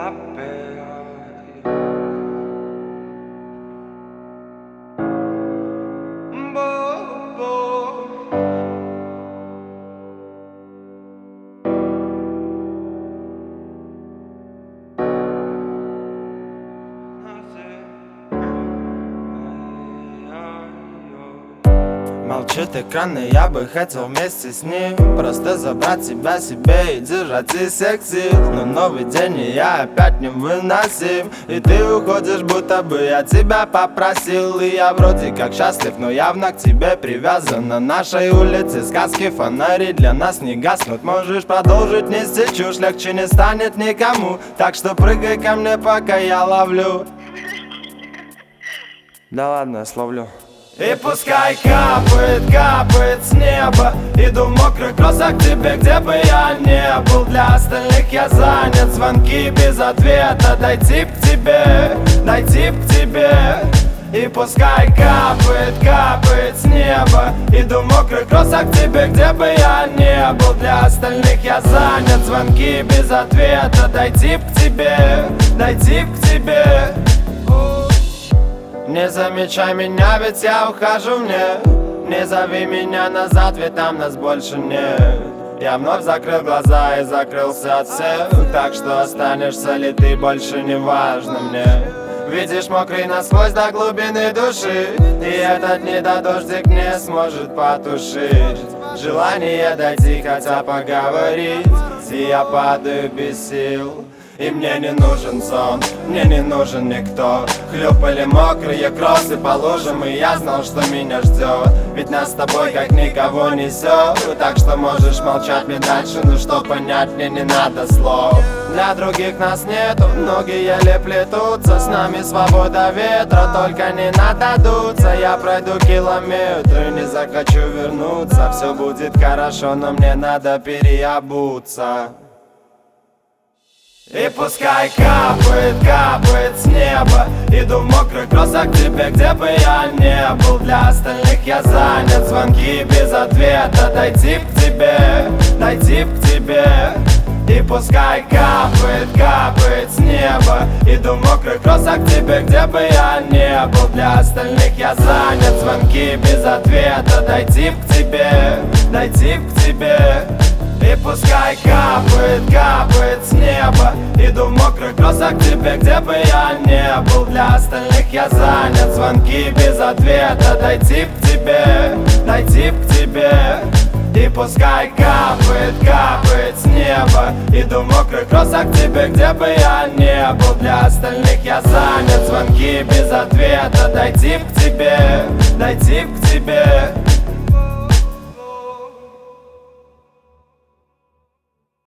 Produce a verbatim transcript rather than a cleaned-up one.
Молчит экран, и я бы хотел вместе с ним просто забрать тебя себе и держать из всех сил. Но новый день, и я опять невыносим, и ты уходишь, будто бы я тебя попросил. И я вроде как счастлив, но явно к тебе привязан. На нашей улице сказки, фонари для нас не гаснут. Можешь продолжить нести чушь, легче не станет никому. Так что прыгай ко мне, пока я ловлю. Да ладно, я словлю. И пускай капает, капает с неба. Иду в мокрых кроссах к тебе, где бы я не был. Для остальных я занят, звонки без ответа. Дойти к тебе, дойти к тебе. И пускай капает, капает с неба. Иду в мокрых кроссах к тебе, где бы я не был. Для остальных я занят, звонки без ответа. Дойти к тебе, дойти к тебе. Не замечай меня, ведь я ухожу мне. Не зови меня назад, ведь там нас больше нет. Я вновь закрыл глаза и закрылся от всех. Так что останешься ли ты, больше не важно мне. Видишь, мокрый насквозь до глубины души, и этот недодождик не сможет потушить желание дойти, хотя поговорить. И я падаю без сил, и мне не нужен сон, мне не нужен никто. Хлюпали мокрые кроссы по лужам, и я знал, что меня ждет. Ведь нас с тобой как никого несет. Так что можешь молчать мне дальше, но что понять мне не надо слов. Для других нас нету, ноги еле плетутся. С нами свобода ветра, только не надо дуться. Я пройду километры, не захочу вернуться. Все будет хорошо, но мне надо переобуться. И пускай капает, капает с неба. Иду в мокрых кроссах к тебе, где бы я не был. Для остальных я занят, звонки без ответа. Дойти к тебе, дойти к тебе. И пускай капает, капает с неба. Иду в мокрых кроссах к тебе, где бы я не был. Для остальных я занят, звонки без ответа. Дойти к тебе, дойти к тебе. И пускай капает, капает с неба. Иду в мокрых кроссах к тебе, где бы я не был. Для остальных я занят, звонки без ответа. Дойти к тебе, дойти к тебе. И пускай капает, капает с неба. Иду в мокрых кроссах к тебе, где бы я не был. Для остальных я занят, звонки без ответа. Дойти к тебе, дойти к тебе.